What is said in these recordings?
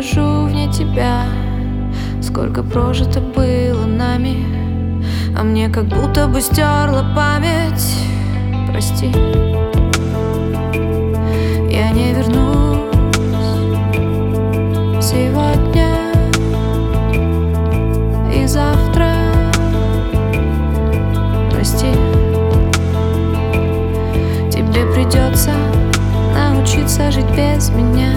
держу вне тебя. Сколько прожито было нами, а мне как будто бы стерла память. Прости, я не вернусь сегодня и завтра. Прости, тебе придется научиться жить без меня.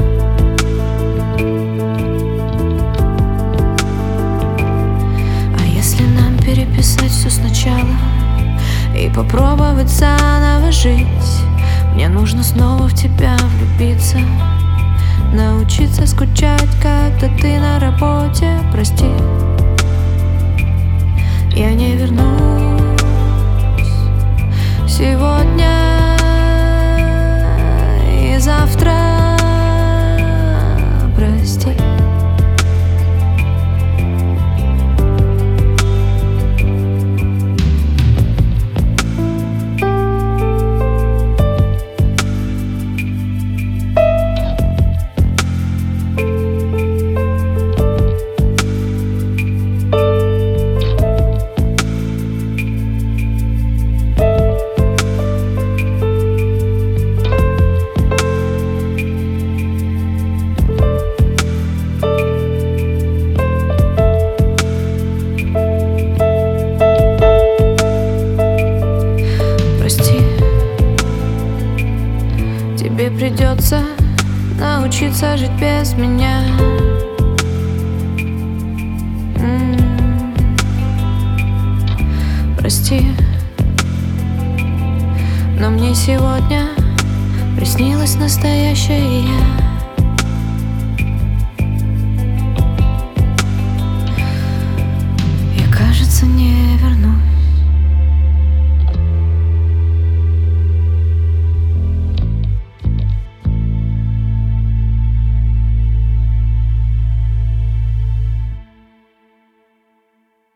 А если нам переписать все сначала и попробовать заново жить? Мне нужно снова в тебя влюбиться, научиться скучать, когда ты на работе. Прости, я не вернусь сегодня и завтра. Прости. Тебе придется научиться жить без меня. Прости, но мне сегодня приснилась настоящая я.